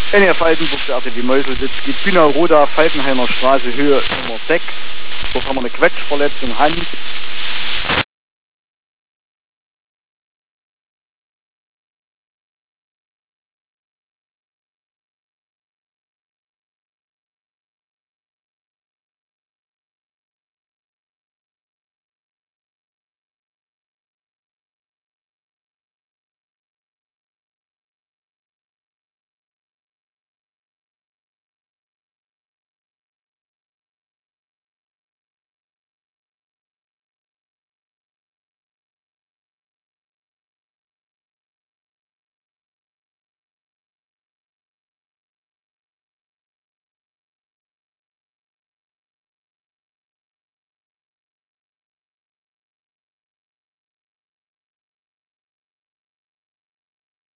NRF Altenburg, der RTW Meuselwitz, geht Bühner Roda, Falkenheimer Straße, Höhe Nummer 6. Dort haben wir eine Quetschverletzung, Hand.